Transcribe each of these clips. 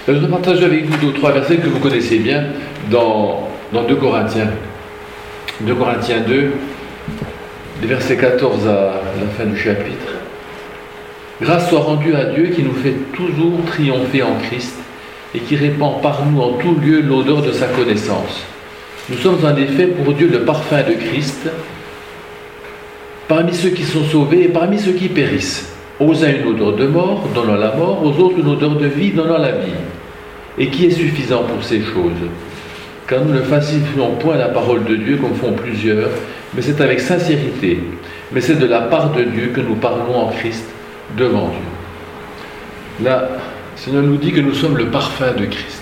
Je voudrais partager avec vous 2 ou 3 versets que vous connaissez bien dans 2 Corinthiens. 2 Corinthiens 2, les versets 14 à la fin du chapitre. Grâce soit rendue à Dieu qui nous fait toujours triompher en Christ et qui répand par nous en tout lieu l'odeur de sa connaissance. Nous sommes en effet pour Dieu le parfum de Christ, parmi ceux qui sont sauvés et parmi ceux qui périssent. Aux uns une odeur de mort, donnant la mort, aux autres une odeur de vie, donnant la vie. Et qui est suffisant pour ces choses? Car nous ne falsifions point la parole de Dieu comme font plusieurs, mais c'est avec sincérité. Mais c'est de la part de Dieu que nous parlons en Christ devant Dieu. Là, le Seigneur nous dit que nous sommes le parfum de Christ.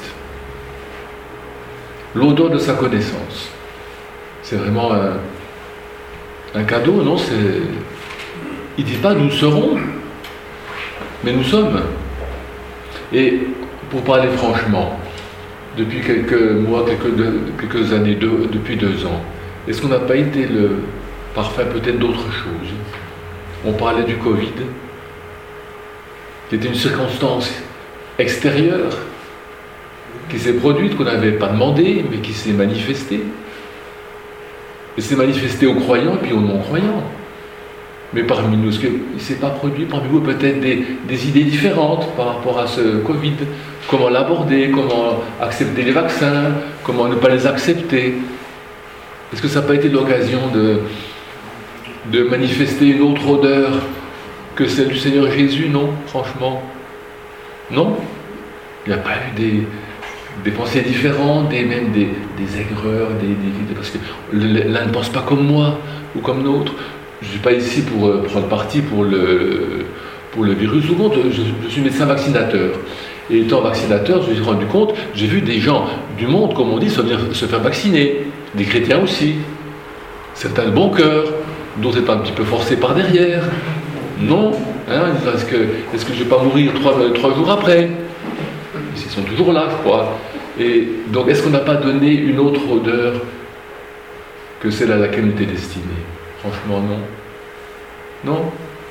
L'odeur de sa connaissance. C'est vraiment un cadeau, non? Il ne dit pas nous serons, mais nous sommes. Et pour parler franchement, depuis quelques mois, quelques années, depuis 2 ans, est-ce qu'on n'a pas été le parfum peut-être d'autre chose? On parlait du Covid, qui était une circonstance extérieure, qui s'est produite, qu'on n'avait pas demandé, mais qui s'est manifestée. Et s'est manifestée aux croyants et puis aux non-croyants. Mais parmi nous, est-ce qu'il ne s'est pas produit parmi vous peut-être des idées différentes par rapport à ce Covid? Comment l'aborder? Comment accepter les vaccins? Comment ne pas les accepter? Est-ce que ça n'a pas été l'occasion de manifester une autre odeur que celle du Seigneur Jésus? Non, franchement. Non? Il n'y a pas eu des pensées différentes, même des aigreurs, parce que l'un ne pense pas comme moi ou comme l'autre. Je ne suis pas ici pour prendre parti pour le virus ou contre. Je suis médecin vaccinateur. Et étant vaccinateur, je me suis rendu compte, j'ai vu des gens du monde, comme on dit, se faire vacciner. Des chrétiens aussi. Certains de bon cœur, d'autres étant un petit peu forcés par derrière. Non, hein, est-ce que je ne vais pas mourir 3 jours après? Ils sont toujours là, je crois. Et donc, est-ce qu'on n'a pas donné une autre odeur que celle à laquelle on était destiné? Franchement, non. Non.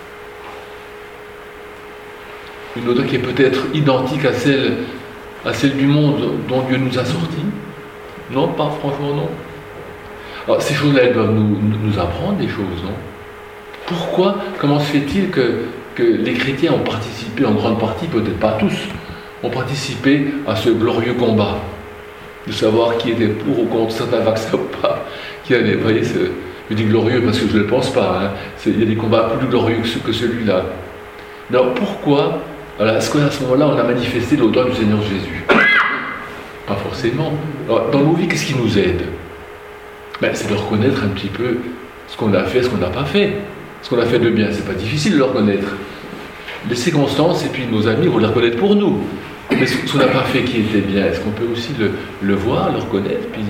Une odeur qui est peut-être identique à celle du monde dont Dieu nous a sortis? Non, pas franchement, non. Alors, ces choses-là, elles doivent nous apprendre des choses, non? Pourquoi? Comment se fait-il que les chrétiens ont participé en grande partie, peut-être pas tous, ont participé à ce glorieux combat de savoir qui était pour ou contre certains vaccins ou pas? Qui avait, vous voyez, je dis glorieux parce que je ne le pense pas. Hein. Il y a des combats plus glorieux que celui-là. Mais alors pourquoi, est-ce qu'à ce moment-là, on a manifesté l'odeur du Seigneur Jésus? Pas forcément. Alors, dans nos vies, qu'est-ce qui nous aide? C'est de reconnaître un petit peu ce qu'on a fait, ce qu'on n'a pas fait. Ce qu'on a fait de bien, c'est pas difficile de le reconnaître. Les circonstances et puis nos amis vont le reconnaître pour nous. Mais ce qu'on n'a pas fait qui était bien, est-ce qu'on peut aussi le voir, le reconnaître, puis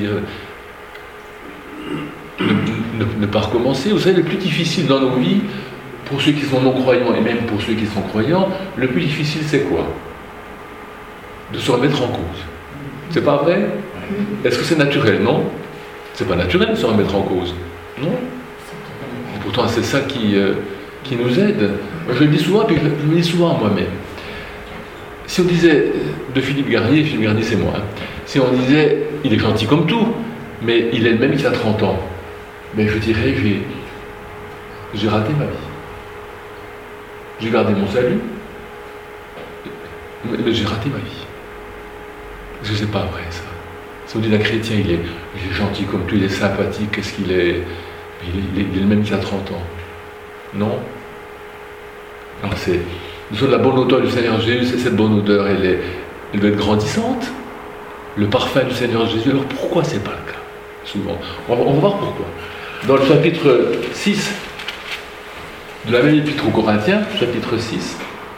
ne pas recommencer? Vous savez, le plus difficile dans nos vies, pour ceux qui sont non-croyants et même pour ceux qui sont croyants, le plus difficile c'est quoi? De se remettre en cause. C'est pas vrai? Est-ce que c'est naturel? Non. C'est pas naturel de se remettre en cause. Non. Et pourtant c'est ça qui nous aide. Moi, je le dis souvent, puis je le dis souvent à moi-même. Si on disait de Philippe Garnier c'est moi, hein, si on disait il est gentil comme tout, mais il est le même qu'il a 30 ans, mais je dirais j'ai raté ma vie. J'ai gardé mon salut, mais j'ai raté ma vie. Parce que c'est pas vrai ça. Si on dit d'un chrétien, il est gentil comme tout, il est sympathique, qu'est-ce qu'il est? Il est le même qu'il a 30 ans. Non. Alors nous sommes la bonne odeur du Seigneur Jésus, cette bonne odeur, elle doit être grandissante. Le parfum du Seigneur Jésus, alors pourquoi c'est pas le cas? Souvent. On va voir pourquoi. Dans le chapitre 6 de la même épître aux Corinthiens, chapitre 6,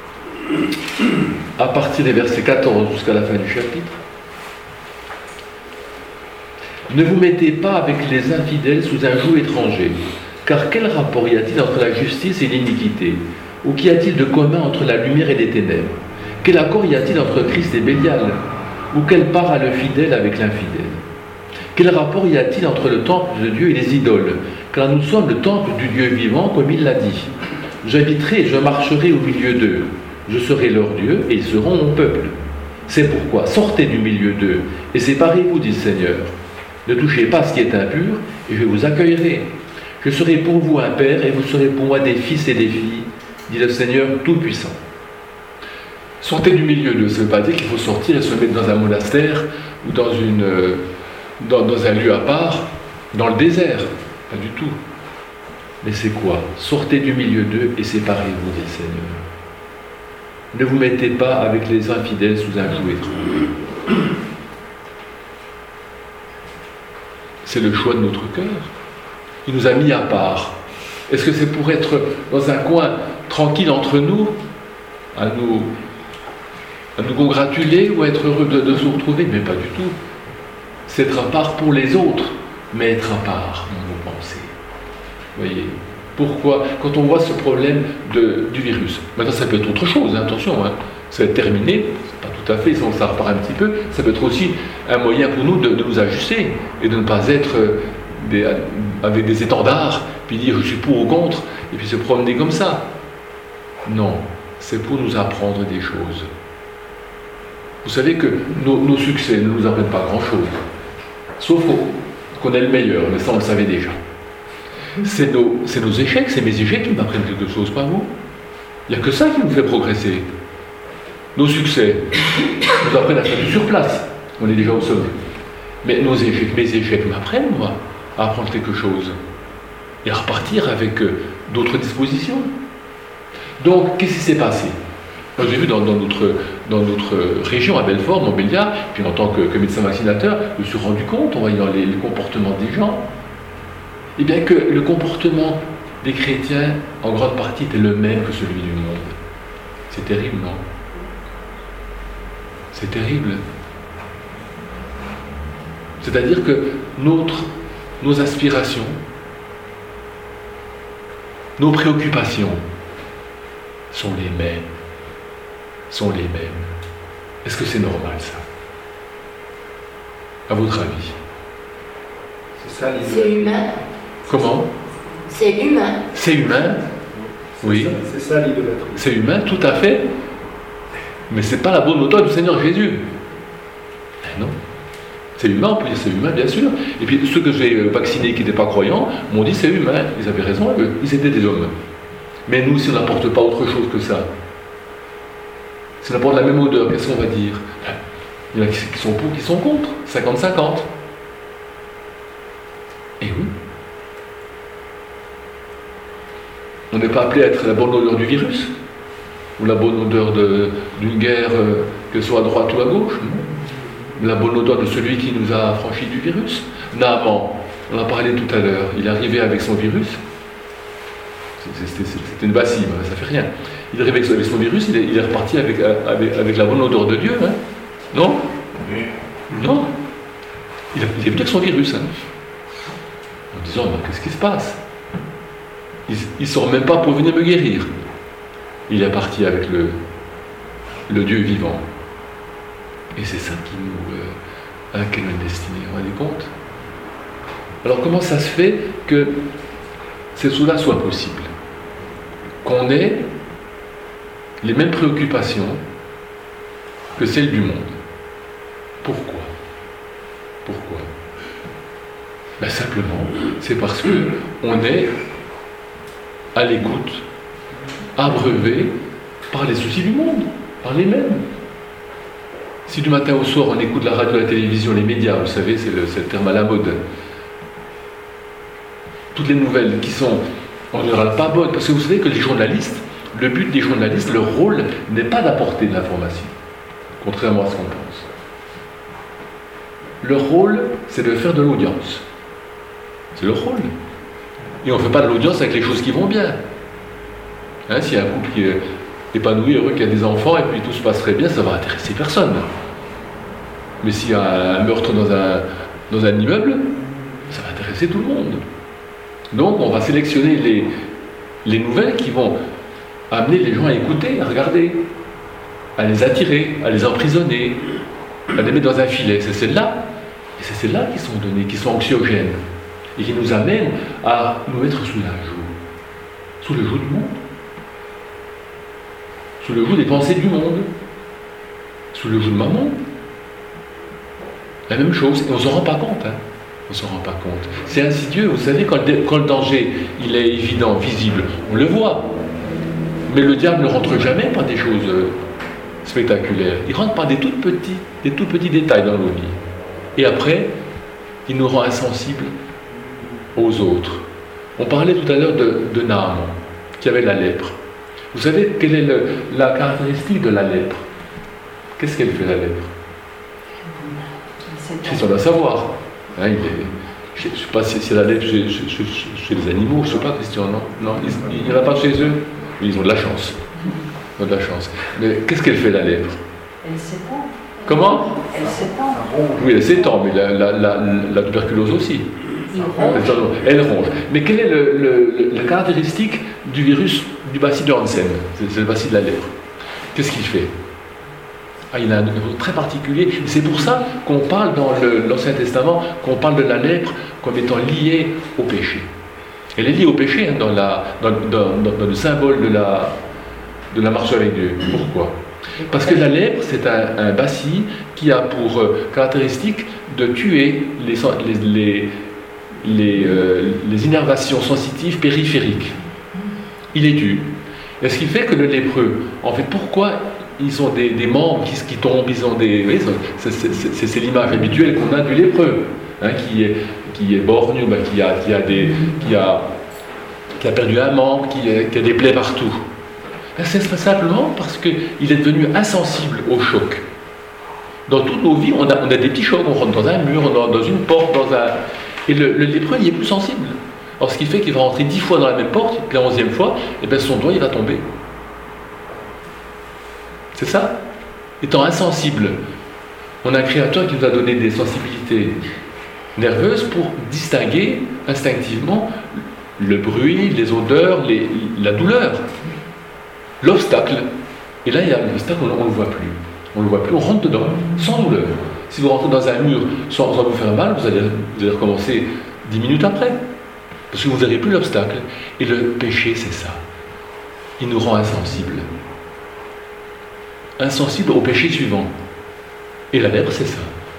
à partir des versets 14 jusqu'à la fin du chapitre, ne vous mettez pas avec les infidèles sous un joug étranger, car quel rapport y a-t-il entre la justice et l'iniquité? Ou qu'y a-t-il de commun entre la lumière et les ténèbres? Quel accord y a-t-il entre Christ et Bélial? Ou quelle part a le fidèle avec l'infidèle? Quel rapport y a-t-il entre le temple de Dieu et les idoles? Car nous sommes le temple du Dieu vivant, comme il l'a dit. J'habiterai et je marcherai au milieu d'eux. Je serai leur Dieu et ils seront mon peuple. C'est pourquoi sortez du milieu d'eux et séparez-vous, dit le Seigneur. Ne touchez pas ce qui est impur, et je vous accueillerai. Je serai pour vous un père, et vous serez pour moi des fils et des filles, dit le Seigneur Tout-Puissant. Sortez du milieu d'eux, ça ne veut pas dire qu'il faut sortir et se mettre dans un monastère ou dans un lieu à part, dans le désert. Pas du tout. Mais c'est quoi? Sortez du milieu d'eux et séparez-vous, dit le Seigneur. Ne vous mettez pas avec les infidèles sous un joug étrange. C'est le choix de notre cœur. Il nous a mis à part. Est-ce que c'est pour être dans un coin tranquille entre nous, à nous congratuler ou à être heureux de se retrouver? Mais pas du tout. C'est être à part pour les autres, mais être à part dans nos pensées. Vous voyez? Pourquoi? Quand on voit ce problème du virus, maintenant ça peut être autre chose, hein, attention, hein, ça va être terminé, c'est pas tout à fait, sinon ça repart un petit peu, ça peut être aussi un moyen pour nous de nous ajuster et de ne pas être avec des étendards, puis dire je suis pour ou contre, et puis se promener comme ça. Non, c'est pour nous apprendre des choses. Vous savez que nos succès ne nous apprennent pas grand-chose, sauf qu'on est le meilleur, mais ça on le savait déjà. C'est nos échecs, c'est mes échecs qui m'apprennent quelque chose, pas vous. Il n'y a que ça qui nous fait progresser. Nos succès nous apprennent à faire du surplace, on est déjà au sommet. Mais mes échecs m'apprennent, moi, à apprendre quelque chose et à repartir avec d'autres dispositions. Donc, qu'est-ce qui s'est passé? Moi, j'ai vu dans notre région, à Belfort, Montbéliard, puis en tant que médecin vaccinateur, je me suis rendu compte, en voyant les comportements des gens, eh bien que le comportement des chrétiens, en grande partie, était le même que celui du monde. C'est terrible, non? C'est terrible. C'est-à-dire que nos aspirations, nos préoccupations sont les mêmes. Est-ce que c'est normal, ça? À votre avis? C'est ça l'idée. C'est humain. Comment? C'est humain. C'est humain? Oui. C'est ça l'idolâtrie. C'est humain, tout à fait. Mais ce n'est pas la bonne méthode du Seigneur Jésus. Ben non. C'est humain, on peut dire c'est humain, bien sûr. Et puis ceux que j'ai vaccinés qui n'étaient pas croyants m'ont dit c'est humain. Ils avaient raison, eux. Ils étaient des hommes. Mais nous, si on n'apporte pas autre chose que ça, si on apporte la même odeur, qu'est-ce qu'on va dire? Il y en a qui sont pour, qui sont contre. 50-50. Et oui. On n'est pas appelé à être la bonne odeur du virus, ou la bonne odeur d'une guerre, qu'elle soit à droite ou à gauche. Non. La bonne odeur de celui qui nous a affranchis du virus. Naaman, on en a parlé tout à l'heure, il est arrivé avec son virus. C'était une bacille, ça fait rien. Il est arrivé avec son virus, il est reparti avec la bonne odeur de Dieu. Hein. Non? Non. Il est venu avec son virus. Hein. En disant, qu'est-ce qui se passe? Il ne sort même pas pour venir me guérir. Il est parti avec le Dieu vivant. Et c'est ça qui nous quelle est destinée, vous vous rendez compte? Alors comment ça se fait que cela soit possible? Qu'on ait les mêmes préoccupations que celles du monde. Pourquoi? Pourquoi? Ben simplement, c'est parce qu'on est à l'écoute, abreuvé par les soucis du monde, par les mêmes. Si du matin au soir on écoute la radio, la télévision, les médias, vous savez, c'est le terme à la mode, toutes les nouvelles qui sont en général pas bonnes, parce que vous savez que les journalistes, le but des journalistes, leur rôle n'est pas d'apporter de l'information, contrairement à ce qu'on pense. Leur rôle, c'est de faire de l'audience. C'est leur rôle. Et on ne fait pas de l'audience avec les choses qui vont bien. Hein, s'il y a un couple qui est épanoui, heureux, qui a des enfants, et puis tout se passerait bien, ça ne va intéresser personne. Mais s'il y a un meurtre dans un immeuble, ça va intéresser tout le monde. Donc on va sélectionner les nouvelles qui vont amener les gens à écouter, à regarder, à les attirer, à les emprisonner, à les mettre dans un filet. C'est celles-là. Et c'est celles-là qui sont données, qui sont anxiogènes, et qui nous amènent à nous mettre sous la joue. Sous le joug du monde. Sous le joug des pensées du monde. sous le joug de maman. La même chose, et on ne s'en rend pas compte. On ne s'en rend pas compte. C'est insidieux, vous savez, quand le danger il est évident, visible, on le voit. Mais le diable ne rentre jamais par des choses spectaculaires. Il rentre par des tout petits détails dans nos vies. Et après, il nous rend insensibles aux autres. On parlait tout à l'heure de Naaman, qui avait la lèpre. Vous savez quelle est la caractéristique de la lèpre? Qu'est-ce qu'elle fait, la lèpre? C'est ça, on doit savoir. Je ne sais pas si c'est la lèpre chez les animaux, je ne sais pas, Christian, non, il n'y en a pas chez eux. Ils ont de la chance. Ils ont de la chance. Mais qu'est-ce qu'elle fait, la lèpre? Elle s'étend. Comment? Elle s'étend. Oui, elle s'étend, mais la tuberculose aussi. Elle ronge. Mais quelle est la caractéristique du virus du bacille de Hansen? C'est le bacille de la lèpre. Qu'est-ce qu'il fait? Il a un numéro très particulier. C'est pour ça qu'on parle dans l'Ancien Testament, qu'on parle de la lèpre comme étant liée au péché. Elle est liée au péché dans le symbole de la marche avec Dieu. Pourquoi? Parce que la lèpre, c'est un bacille qui a pour caractéristique de tuer les innervations sensitives périphériques. Il les tue. Et ce qui fait que le lépreux, en fait, pourquoi ils ont des membres qui tombent, ils ont des... Oui, c'est l'image habituelle qu'on a du lépreux, qui est borgne, qui a perdu un membre, qui a des plaies partout. C'est simplement parce qu'il est devenu insensible au choc. Dans toutes nos vies, on a des petits chocs, on rentre dans un mur, on rentre dans une porte, et le lépreux, il est plus sensible. Alors ce qui fait qu'il va rentrer 10 fois dans la même porte, puis la 11e fois, et bien son doigt, il va tomber. C'est ça. Étant insensible, on a un créateur qui nous a donné des sensibilités nerveuses pour distinguer instinctivement le bruit, les odeurs, la douleur, l'obstacle. Et là, il y a l'obstacle, on ne le voit plus. On ne le voit plus, on rentre dedans, sans douleur. Si vous rentrez dans un mur sans vous faire mal, vous allez recommencer 10 minutes après. Parce que vous n'aurez plus l'obstacle. Et le péché, c'est ça. Il nous rend insensibles. Insensibles au péché suivant. Et la lèpre, c'est ça.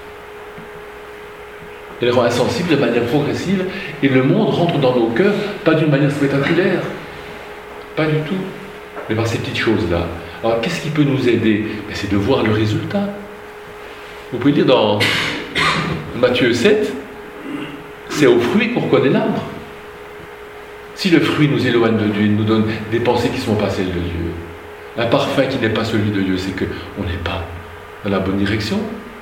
Elle rend insensible de manière progressive, et le monde rentre dans nos cœurs, pas d'une manière spectaculaire. Pas du tout. Mais par ces petites choses-là. Alors, qu'est-ce qui peut nous aider? C'est de voir le résultat. Vous pouvez lire dans Matthieu 7, c'est au fruit qu'on reconnaît l'arbre. Si le fruit nous éloigne de Dieu, il nous donne des pensées qui ne sont pas celles de Dieu, un parfum qui n'est pas celui de Dieu, c'est qu'on n'est pas dans la bonne direction.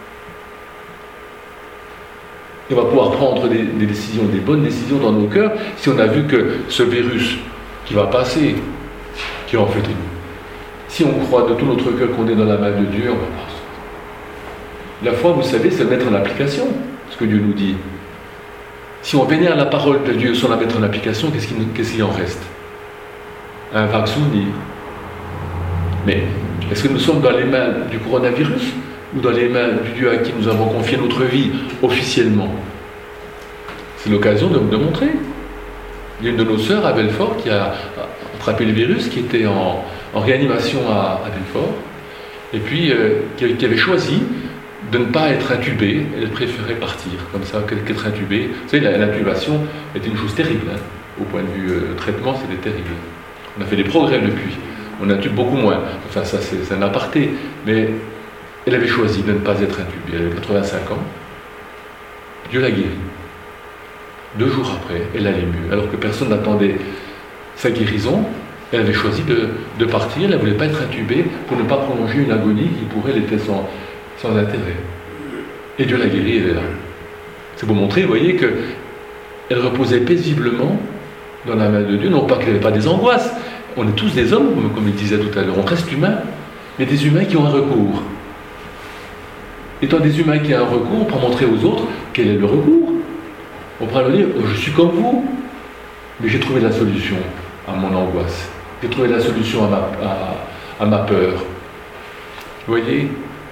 Et on va pouvoir prendre des décisions, des bonnes décisions dans nos cœurs, si on a vu que ce virus qui va passer, qui est en fait si on croit de tout notre cœur qu'on est dans la main de Dieu, on va pas. La foi, vous savez, c'est mettre en application ce que Dieu nous dit. Si on vénère la parole de Dieu sans la mettre en application, qu'est-ce qu'il en reste? Un vague souvenir. Mais est-ce que nous sommes dans les mains du coronavirus ou dans les mains du Dieu à qui nous avons confié notre vie officiellement? C'est l'occasion de montrer. Il y a une de nos sœurs à Belfort qui a attrapé le virus, qui était en réanimation à Belfort, et puis qui avait choisi de ne pas être intubée. Elle préférait partir comme ça qu'être intubée. Vous savez, l'intubation était une chose terrible. Au point de vue traitement, c'était terrible. On a fait des progrès depuis. On intube beaucoup moins. Enfin, ça, c'est un aparté. Mais elle avait choisi de ne pas être intubée. Elle avait 85 ans. Dieu l'a guérie. 2 jours après, elle allait mieux. Alors que personne n'attendait sa guérison, elle avait choisi de partir. Elle ne voulait pas être intubée pour ne pas prolonger une agonie qui, pour elle, était sans intérêt. Et Dieu l'a guérie, elle est là. C'est pour montrer, vous voyez, qu'elle reposait paisiblement dans la main de Dieu. Non pas qu'elle n'avait pas des angoisses. On est tous des hommes, comme il disait tout à l'heure. On reste humains, mais des humains qui ont un recours. Étant des humains qui ont un recours, on peut montrer aux autres quel est le recours. On pourra leur dire, je suis comme vous, mais j'ai trouvé la solution à mon angoisse. J'ai trouvé la solution à ma peur. Vous voyez?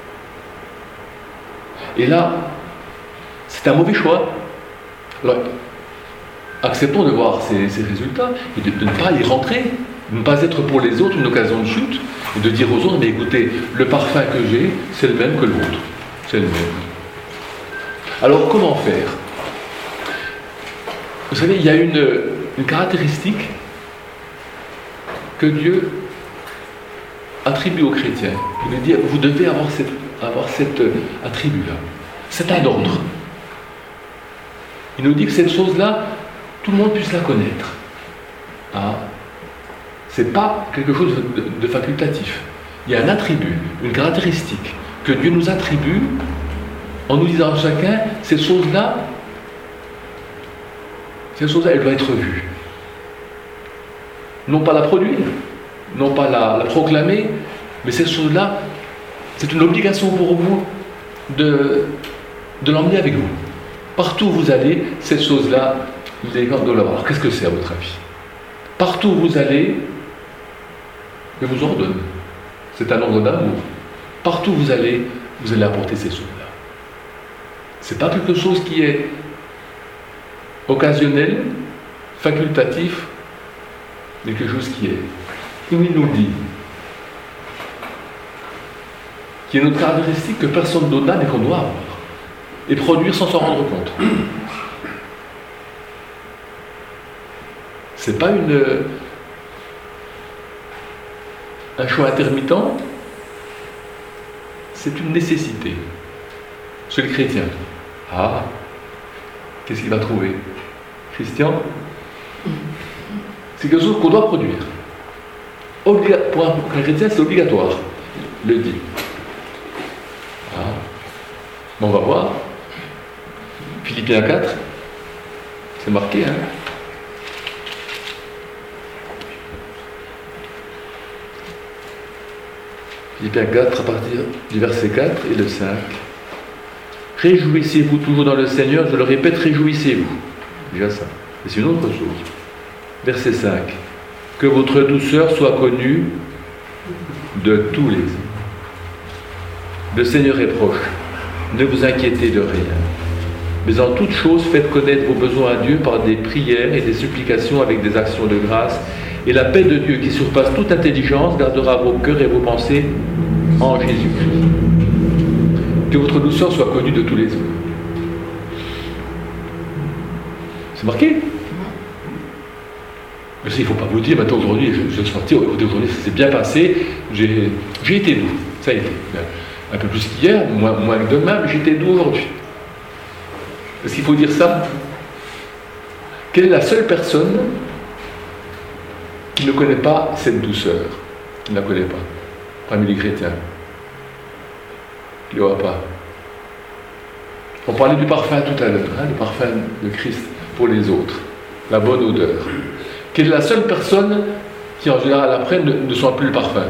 Et là, c'est un mauvais choix. Alors, acceptons de voir ces résultats et de ne pas y rentrer Ne pas être pour les autres une occasion de chute, et de dire aux autres, mais écoutez, le parfum que j'ai, c'est le même que l'autre. C'est le même. Alors comment faire? Vous savez, il y a une caractéristique que Dieu attribue aux chrétiens. Il lui dit, vous devez avoir cet attribut-là. C'est un ordre. Il nous dit que cette chose-là, tout le monde puisse la connaître. Ah. C'est pas quelque chose de facultatif. Il y a un attribut, une caractéristique que Dieu nous attribue en nous disant à chacun, cette chose-là, elle doit être vue. Non pas la produire, non pas la proclamer, mais cette chose-là, c'est une obligation pour vous de l'emmener avec vous. Partout où vous allez, cette chose-là, vous avez de l'avoir. Alors qu'est-ce que c'est à votre avis? Partout où vous allez, je vous ordonne. C'est un ordre d'amour. Partout où vous allez apporter ces choses-là. Ce n'est pas quelque chose qui est occasionnel, facultatif, mais quelque chose qui est. Il nous dit, qui est notre caractéristique que personne d'autre n'a, mais qu'on doit avoir. Et produire sans s'en rendre compte. C'est pas un choix intermittent, c'est une nécessité. Chez le chrétien. Ah, qu'est-ce qu'il va trouver? Christian? C'est quelque chose qu'on doit produire. Pour un chrétien, c'est obligatoire. Il le dit. Ah. Bon, on va voir. Philippiens 4, c'est marqué, hein? Philippiens 4 à partir du verset 4 et le 5. Réjouissez-vous toujours dans le Seigneur, je le répète, réjouissez-vous. Déjà ça. Et c'est une autre chose. Verset 5. Que votre douceur soit connue de tous les hommes. Le Seigneur est proche. Ne vous inquiétez de rien. Mais en toute chose, faites connaître vos besoins à Dieu par des prières et des supplications avec des actions de grâce. Et la paix de Dieu, qui surpasse toute intelligence, gardera vos cœurs et vos pensées en Jésus-Christ. Que votre douceur soit connue de tous les hommes. C'est marqué. Mais il ne faut pas vous dire, maintenant aujourd'hui, je suis sorti, aujourd'hui ça s'est bien passé, j'ai été doux. Ça a été. Un peu plus qu'hier, moins que demain, mais j'étais doux aujourd'hui. Est-ce qu'il faut dire ça? Quelle est la seule personne qui ne connaît pas cette douceur? Qui ne la connaît pas parmi les chrétiens? Il n'y aura pas. On parlait du parfum tout à l'heure, hein, le parfum de Christ pour les autres, la bonne odeur. Quelle est la seule personne qui en général après ne sent plus le parfum?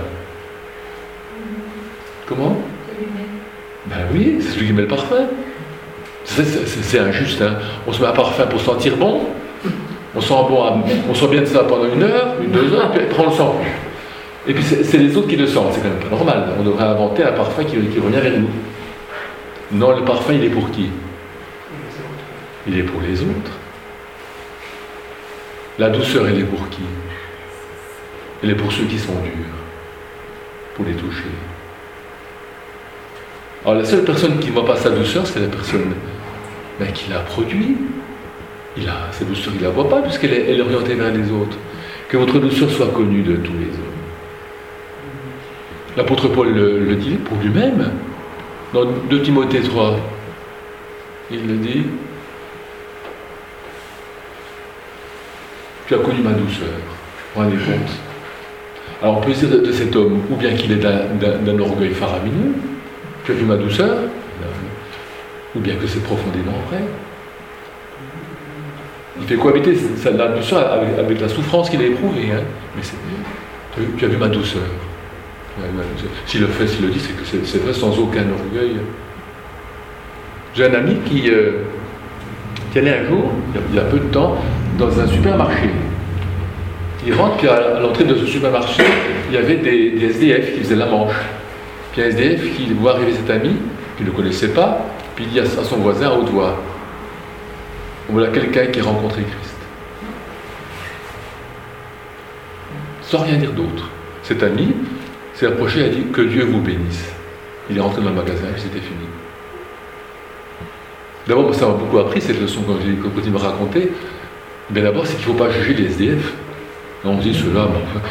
Comment? Ben oui, c'est celui qui met le parfum. C'est injuste, hein. On se met un parfum pour sentir bon, on sent bon, on sent bien de ça pendant 1 heure, 2 heures, puis après on le sent plus. Et puis c'est les autres qui le sentent, c'est quand même pas normal. On devrait inventer un parfum qui revient vers nous. Non, le parfum, il est pour qui? Il est pour les autres. La douceur, elle est pour qui? Elle est pour ceux qui sont durs, pour les toucher. Alors la seule personne qui ne voit pas sa douceur, c'est la personne qui l'a produit. Sa douceur, il ne la voit pas, puisqu'elle est orientée vers les autres. Que votre douceur soit connue de tous les hommes. L'apôtre Paul le dit pour lui-même. Dans 2 Timothée 3, il le dit. Tu as connu ma douceur. Vous vous rendez compte? Alors on peut dire de cet homme, ou bien qu'il est d'un orgueil faramineux, tu as vu ma douceur, ou bien que c'est profondément vrai. Il fait cohabiter la douceur avec la souffrance qu'il a éprouvée. Hein. Mais tu as vu ma douceur. S'il le fait, s'il le dit, c'est que c'est vrai sans aucun orgueil. J'ai un ami qui allait un jour, il y a peu de temps, dans un supermarché. Il rentre, puis à l'entrée de ce supermarché, il y avait des SDF qui faisaient la manche. Puis un SDF qui voit arriver cet ami, qui ne le connaissait pas, puis il dit à son voisin à haute voix, voilà quelqu'un qui a rencontré Christ. sans rien dire d'autre. Cet ami s'est approché et a dit « Que Dieu vous bénisse ». Il est rentré dans le magasin et c'était fini. D'abord, ça m'a beaucoup appris, cette leçon quand j'ai continué de me raconter. Mais d'abord, c'est qu'il ne faut pas juger les SDF. On dit ceux-là,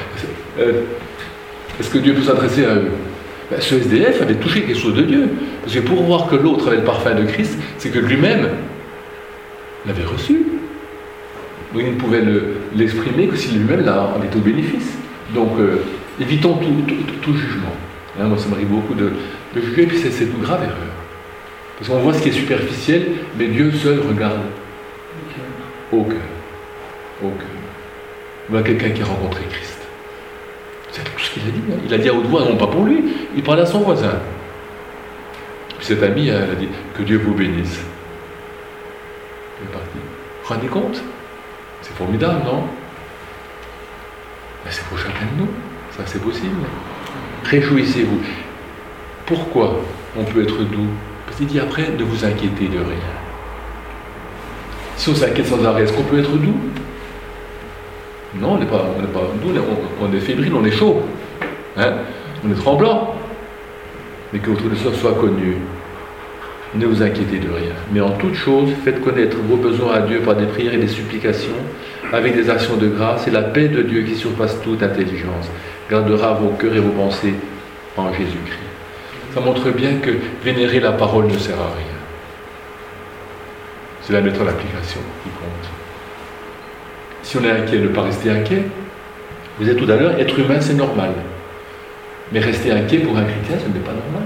est-ce que Dieu peut s'adresser à eux? Ce SDF avait touché quelque chose de Dieu. Parce que pour voir que l'autre avait le parfum de Christ, c'est que lui-même l'avait reçu. Donc il ne pouvait l'exprimer que si lui-même en était au bénéfice. Donc évitons tout jugement. Hein, moi, ça m'arrive beaucoup de juger, et puis c'est une grave erreur. Parce qu'on voit ce qui est superficiel, mais Dieu seul regarde au cœur. Au cœur. On voit quelqu'un qui a rencontré Christ. C'est tout ce qu'il a dit. Hein. Il a dit à haute voix, non pas pour lui, il parlait à son voisin. Puis cet ami, elle a dit que Dieu vous bénisse. Il est parti. Vous vous rendez compte? C'est formidable, non? Mais c'est pour chacun de nous. Ça, c'est possible. Réjouissez-vous. Pourquoi on peut être doux? Parce qu'il dit après, ne vous inquiétez de rien. Si on s'inquiète sans arrêt, est-ce qu'on peut être doux? Non, on n'est pas doux, on est fébrile, on est chaud. Hein? On est tremblant. Mais que votre leçon soit connue. Ne vous inquiétez de rien. Mais en toute chose, faites connaître vos besoins à Dieu par des prières et des supplications, avec des actions de grâce, et la paix de Dieu qui surpasse toute intelligence gardera vos cœurs et vos pensées en Jésus-Christ. Ça montre bien que vénérer la parole ne sert à rien. C'est la mettre en application qui compte. Si on est inquiet, ne pas rester inquiet. Vous êtes tout à l'heure, être humain c'est normal. Mais rester inquiet pour un chrétien, ce n'est pas normal.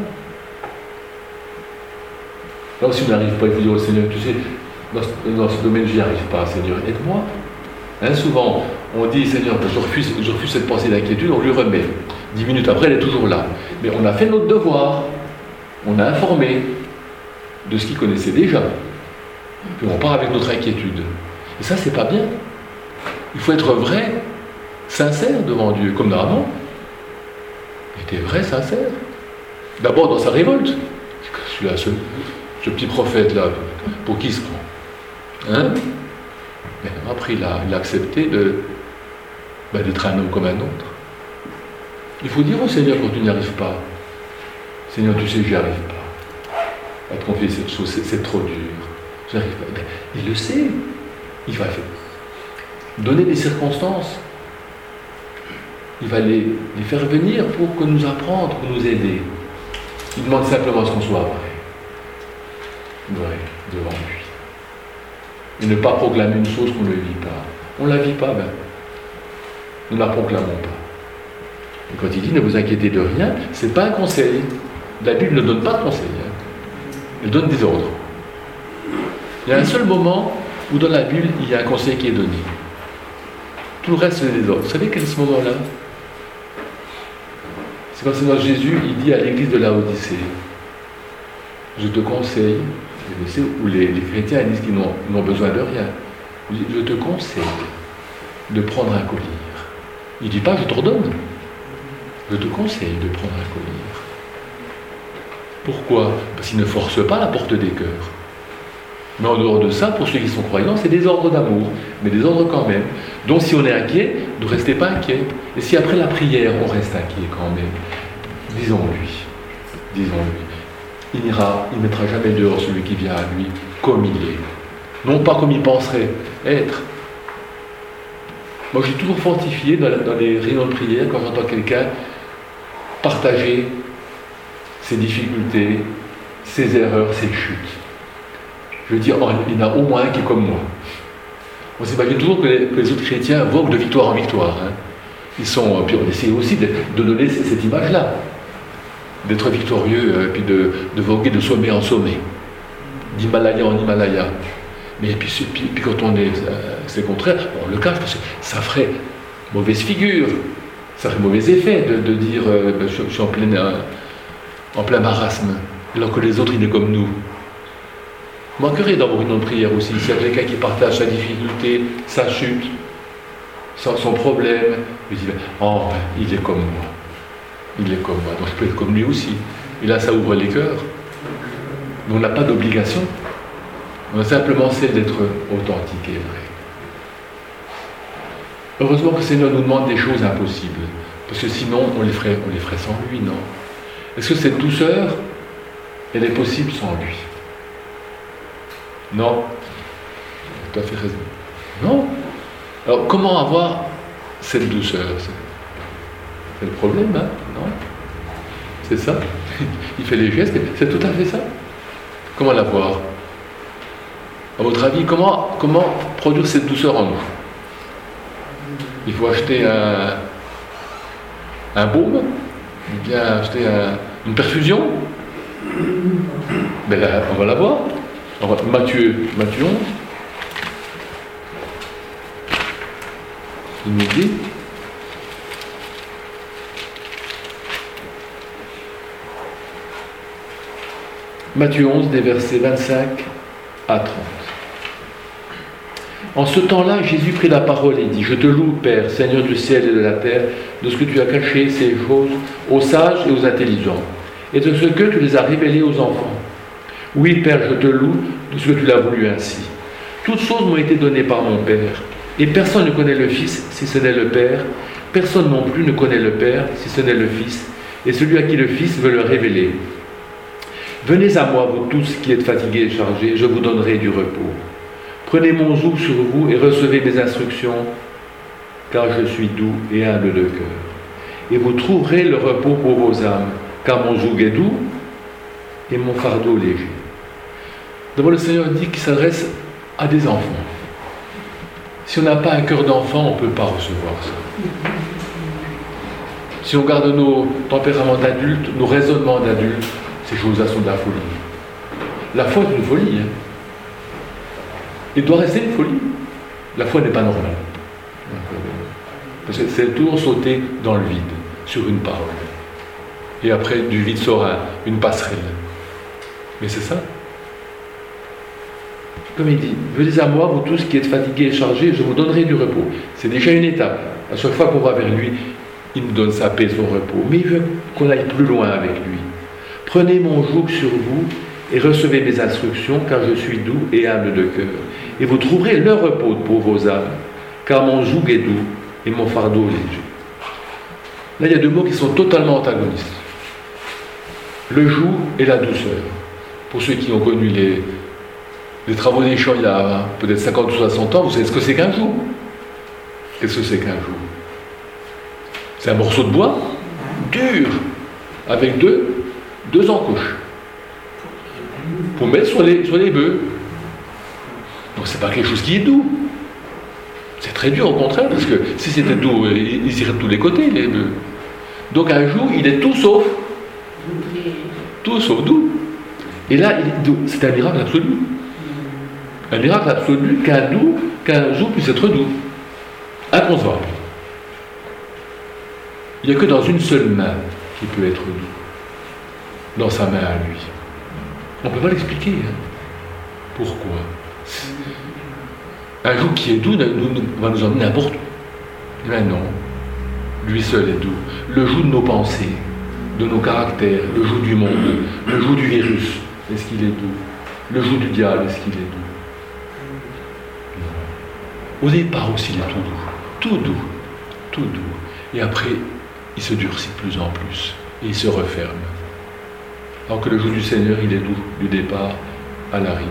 Donc si on n'arrive pas, il faut dire au Seigneur, tu sais, dans ce domaine, j'y arrive pas, Seigneur, aide-moi. Hein, souvent, on dit, Seigneur, je refuse cette pensée d'inquiétude, on lui remet. 10 minutes après, elle est toujours là. Mais on a fait notre devoir. On a informé de ce qu'il connaissait déjà. Puis on part avec notre inquiétude. Et ça, c'est pas bien. Il faut être vrai, sincère devant Dieu, comme Naaman. Il était vrai, sincère. D'abord dans sa révolte. Celui-là, ce petit prophète-là, pour qui il se prend? Hein? Mais après, il a accepté d'être un homme comme un autre. Il faut dire au Seigneur quand tu n'y arrives pas, Seigneur, tu sais que j'y arrive pas. À te confier cette chose, c'est trop dur. J'arrive pas. Ben, il le sait. Il va donner des circonstances. Il va les faire venir pour que nous apprendre, pour nous aider. Il demande simplement à ce qu'on soit vrai devant lui. Et ne pas proclamer une chose qu'on ne vit pas. On ne la vit pas, ben. Nous ne la proclamons pas. Et quand il dit ne vous inquiétez de rien, ce n'est pas un conseil. La Bible ne donne pas de conseil. Hein. Elle donne des ordres. Il y a un seul moment où dans la Bible, il y a un conseil qui est donné. Tout le reste, c'est des ordres. Vous savez quel est ce moment-là? C'est quand Seigneur Jésus, il dit à l'église de Laodicée, je te conseille, où les chrétiens disent qu'ils n'ont besoin de rien. Je te conseille de prendre un collier. Il ne dit pas je t'ordonne. Je te conseille de prendre un collier. Pourquoi? Parce qu'il ne force pas la porte des cœurs. Mais en dehors de ça, pour ceux qui sont croyants, c'est des ordres d'amour, mais des ordres quand même. Donc si on est inquiet, ne restez pas inquiet. Et si après la prière, on reste inquiet quand même, disons-lui. Il ne mettra jamais dehors celui qui vient à lui comme il est. Non pas comme il penserait être. Moi, je suis toujours fortifié dans les réunions de prière quand j'entends quelqu'un partager ses difficultés, ses erreurs, ses chutes. Je veux dire, il y en a au moins un qui est comme moi. On s'imagine toujours que les autres chrétiens voguent de victoire en victoire. Hein. Puis on essaie aussi de donner cette image-là, d'être victorieux, puis de voguer de sommet en sommet, d'Himalaya en Himalaya. Mais puis quand c'est le contraire, on le cache parce que ça ferait mauvaise figure, ça ferait mauvais effet de dire je suis en plein marasme, alors que les autres, il est comme nous. Manquerait dans vos réunions de prière aussi, s'il y a quelqu'un qui partage sa difficulté, sa chute, son problème, il dit il est comme moi. Il est comme moi, donc je peux être comme lui aussi. Et là, ça ouvre les cœurs. Mais on n'a pas d'obligation. On a simplement celle d'être authentique et vrai. Heureusement que le Seigneur nous demande des choses impossibles, parce que sinon on les ferait sans lui, non? Est-ce que cette douceur, elle est possible sans lui? Non. Tu as fait raison. Non. Alors comment avoir cette douceur? C'est le problème, hein? Non? C'est ça? Il fait les gestes, c'est tout à fait ça. Comment l'avoir? À votre avis, comment produire cette douceur en nous? Il faut acheter un baume, ou bien acheter une perfusion. Ben là, on va l'avoir. Matthieu 11. Il nous dit. Matthieu 11, des versets 25 à 30. En ce temps-là, Jésus prit la parole et dit: Je te loue, Père, Seigneur du ciel et de la terre, de ce que tu as caché ces choses aux sages et aux intelligents, et de ce que tu les as révélées aux enfants. Oui, Père, je te loue de ce que tu l'as voulu ainsi. Toutes choses m'ont été données par mon Père, et personne ne connaît le Fils si ce n'est le Père, personne non plus ne connaît le Père si ce n'est le Fils, et celui à qui le Fils veut le révéler. Venez à moi, vous tous qui êtes fatigués et chargés, je vous donnerai du repos. Prenez mon joug sur vous et recevez mes instructions, car je suis doux et humble de cœur. Et vous trouverez le repos pour vos âmes, car mon joug est doux et mon fardeau léger. D'abord, le Seigneur dit qu'il s'adresse à des enfants. Si on n'a pas un cœur d'enfant, on ne peut pas recevoir ça. Si on garde nos tempéraments d'adultes, nos raisonnements d'adultes, ces choses-là sont de la folie. La foi est une folie. Hein. Il doit rester une folie. La foi n'est pas normale. Parce que c'est toujours sauter dans le vide, sur une parole. Et après, du vide sort une passerelle. Mais c'est ça. Comme il dit, venez à moi, vous tous qui êtes fatigués et chargés, je vous donnerai du repos. C'est déjà une étape. À chaque fois qu'on va vers lui, il nous donne sa paix, son repos. Mais il veut qu'on aille plus loin avec lui. Prenez mon joug sur vous et recevez mes instructions, car je suis doux et humble de cœur. Et vous trouverez le repos pour vos âmes, car mon joug est doux et mon fardeau léger. Là, il y a deux mots qui sont totalement antagonistes. Le joug et la douceur. Pour ceux qui ont connu les travaux des champs il y a peut-être 50 ou 60 ans, vous savez ce que c'est qu'un joug? Qu'est-ce que c'est qu'un joug? C'est un morceau de bois, dur, avec deux encoches pour mettre sur les bœufs. Donc c'est pas quelque chose qui est doux. C'est très dur au contraire, parce que si c'était doux, ils iraient de tous les côtés, les bœufs. Donc un joug, il est tout sauf doux. Et là, c'est un miracle absolu. Un miracle absolu qu'un joug puisse être doux. Inconcevable. Il n'y a que dans une seule main qui peut être doux. Dans sa main à lui. On ne peut pas l'expliquer. Hein. Pourquoi? Un joug qui est doux va nous emmener n'importe où. Mais non. Lui seul est doux. Le joug de nos pensées, de nos caractères, le joug du monde, le joug du virus, est-ce qu'il est doux? Le joug du diable, est-ce qu'il est doux? Non. Au départ aussi, il est tout doux. Tout doux. Tout doux. Et après, il se durcit de plus en plus. Et il se referme. Alors que le joug du Seigneur, il est doux du départ à l'arrivée.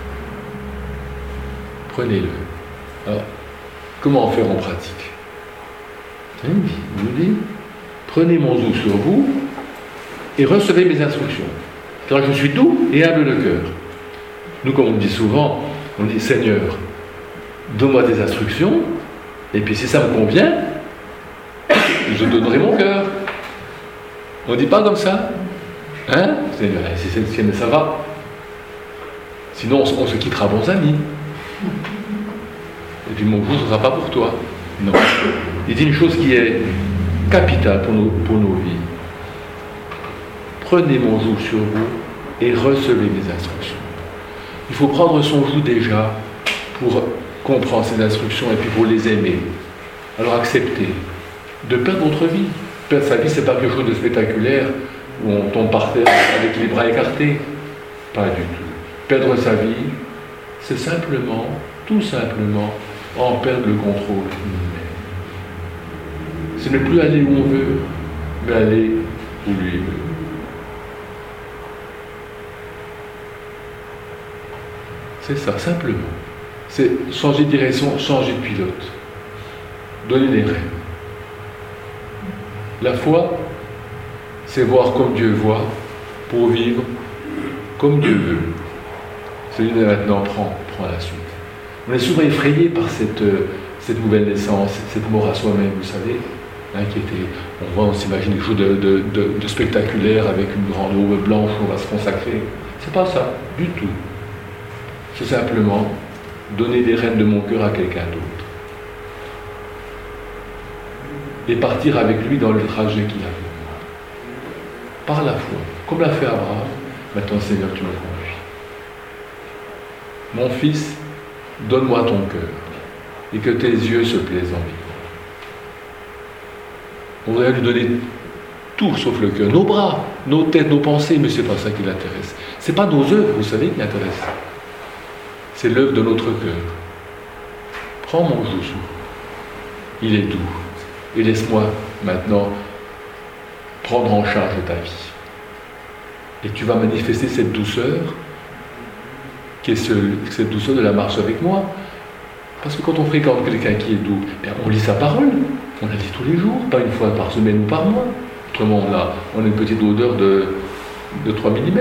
Prenez-le. Alors, comment en faire en pratique? Il nous dit, prenez mon joug sur vous et recevez mes instructions. Car je suis doux et humble de cœur. Nous, comme on dit souvent, on dit, Seigneur, donne-moi des instructions, et puis si ça me convient, je donnerai mon cœur. On ne dit pas comme ça. Hein? Seigneur, si ça va. Sinon, on se quittera bons amis. Et puis mon joug ne sera pas pour toi. Non. Il dit une chose qui est capitale pour nos vies. Prenez mon joug sur vous et recevez mes instructions. Il faut prendre son joug déjà pour comprendre ses instructions et puis pour les aimer. Alors acceptez de perdre votre vie. Perdre sa vie, ce n'est pas quelque chose de spectaculaire où on tombe par terre avec les bras écartés. Pas du tout. Perdre sa vie, c'est simplement, tout simplement, en perdre le contrôle nous-mêmes. Ce n'est plus aller où on veut, mais aller où lui veut. C'est ça, simplement. C'est changer de direction, changer de pilote. Donner des rênes. La foi, c'est voir comme Dieu voit, pour vivre comme Dieu veut. Celui-là maintenant prend la suite. On est souvent effrayé par cette nouvelle naissance, cette mort à soi-même, vous savez, on s'imagine quelque chose de spectaculaire avec une grande robe blanche, on va se consacrer. C'est pas ça, du tout. C'est simplement donner des rênes de mon cœur à quelqu'un d'autre. Et partir avec lui dans le trajet qu'il a fait. Par la foi, comme l'a fait Abraham, maintenant Seigneur, tu me conduis. Mon fils, donne-moi ton cœur, et que tes yeux se plaisent en vivant. On voudrait lui donner tout sauf le cœur, nos bras, nos têtes, nos pensées, mais ce n'est pas ça qui l'intéresse. Ce n'est pas nos œuvres, vous savez, qui l'intéressent. C'est l'œuvre de notre cœur. Prends mon joujou, il est doux, et laisse-moi maintenant prendre en charge ta vie. Et tu vas manifester cette douceur, qui est cette douceur de la marche avec moi. Parce que quand on fréquente quelqu'un qui est doux, bien on lit sa parole, on la lit tous les jours, pas une fois par semaine ou par mois. Autrement, on a une petite odeur de 3 mm.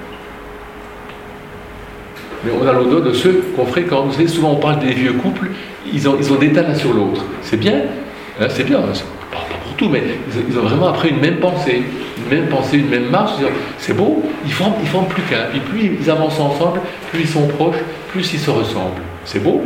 Mais on a l'odeur de ceux qu'on fréquente. Vous savez, souvent on parle des vieux couples, ils ont des tas l'un sur l'autre. C'est bien, hein, c'est bien. Pas pour tout, mais ils ont vraiment après une même pensée, une même marche. C'est beau, ils forment plus qu'un. Et plus ils avancent ensemble, plus ils sont proches, plus ils se ressemblent. C'est beau.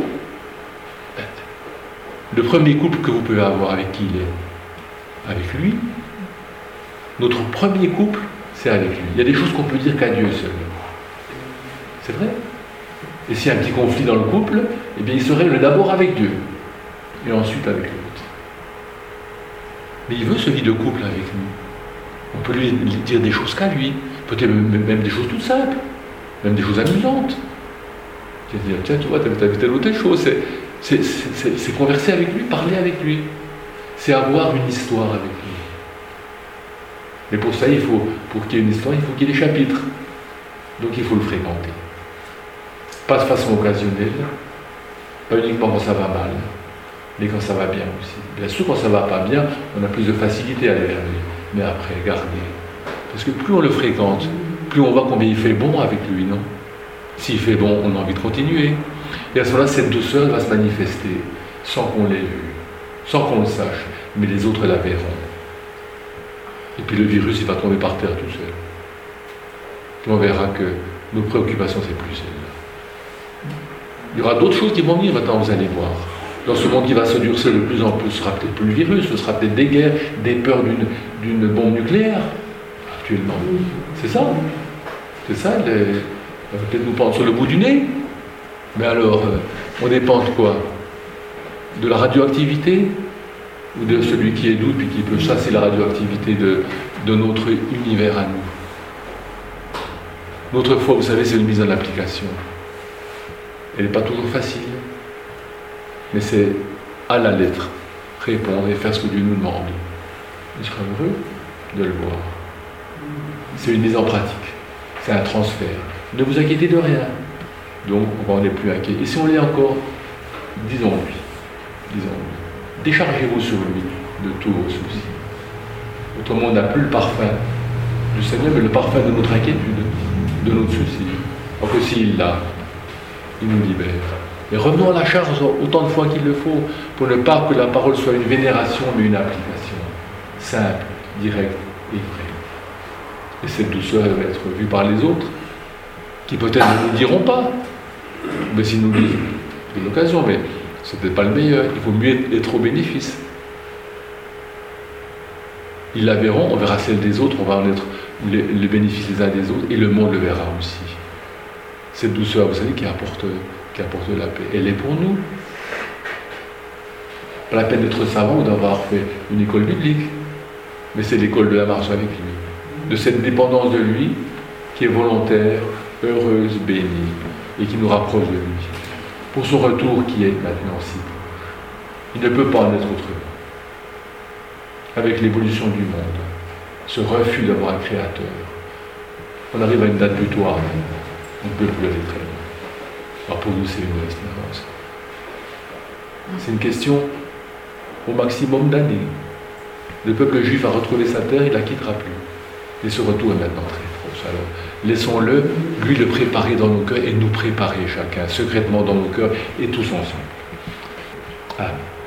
Le premier couple que vous pouvez avoir avec qui il est, avec lui, notre premier couple, c'est avec lui. Il y a des choses qu'on peut dire qu'à Dieu seul. C'est vrai. Et s'il y a un petit conflit dans le couple, eh bien il se règle d'abord avec Dieu, et ensuite avec l'autre. Mais il veut ce vie de couple avec nous. On peut lui dire des choses qu'à lui, peut-être même des choses toutes simples, même des choses amusantes. Tu vas dire, tiens, tu vois, tu as vu telle ou telle chose. C'est converser avec lui, parler avec lui. C'est avoir une histoire avec lui. Mais pour ça, pour qu'il y ait une histoire, il faut qu'il y ait des chapitres. Donc il faut le fréquenter. Pas de façon occasionnelle, pas uniquement quand ça va mal, mais quand ça va bien aussi. Bien sûr, quand ça va pas bien, on a plus de facilité à aller vers lui. Mais après, garder. Parce que plus on le fréquente, plus on voit combien il fait bon avec lui, non? S'il fait bon, on a envie de continuer. Et à ce moment-là, cette douceur va se manifester sans qu'on l'ait vu, sans qu'on le sache, mais les autres la verront. Et puis le virus, il va tomber par terre tout seul. Et on verra que nos préoccupations, c'est plus celle-là. Il y aura d'autres choses qui vont venir maintenant, vous allez voir. Dans ce monde qui va se durcir de plus en plus, ce sera peut-être plus le virus, ce sera peut-être des guerres, des peurs d'une bombe nucléaire, actuellement. C'est ça. C'est ça, peut-être nous prendre sur le bout du nez. Mais alors, on dépend de quoi? De la radioactivité? Ou de celui qui est doux puis qui peut chasser la radioactivité de notre univers à nous? Notre foi, vous savez, c'est une mise en application. Elle n'est pas toujours facile, mais c'est à la lettre répondre et faire ce que Dieu nous demande. Je serai heureux de le voir. C'est une mise en pratique, c'est un transfert. Ne vous inquiétez de rien. Donc, on n'en est plus inquiet. Et si on l'est encore, disons-lui. Déchargez-vous sur lui de tous vos soucis. Autrement, on n'a plus le parfum du Seigneur, mais le parfum de notre inquiétude, de notre souci. Alors que s'il l'a, il nous libère. Et revenons à la charge autant de fois qu'il le faut, pour ne pas que la parole soit une vénération, mais une application. Simple, directe et vraie. Et cette douceur, elle va être vue par les autres, qui peut-être ne nous diront pas, mais s'ils nous disent, c'est l'occasion, mais ce n'est pas le meilleur, il vaut mieux être au bénéfice. Ils la verront, on verra celle des autres, on va en être les bénéfices les uns des autres, et le monde le verra aussi. Cette douceur, vous savez, qui apporte la paix, elle est pour nous. Pas la peine d'être savant ou d'avoir fait une école biblique, mais c'est l'école de la marche avec lui, de cette dépendance de lui, qui est volontaire, heureuse, bénie, et qui nous rapproche de lui, pour son retour qui est maintenant si proche. Il ne peut pas en être autrement. avec l'évolution du monde, ce refus d'avoir un créateur, on arrive à une date butoir. On ne peut plus aller très loin. Alors pour nous, c'est une espérance. C'est une question au maximum d'années. Le peuple juif a retrouvé sa terre, il ne la quittera plus. Et ce retour est maintenant très proche. Alors, laissons-le, lui, le préparer dans nos cœurs et nous préparer chacun, secrètement dans nos cœurs et tous ensemble. Amen.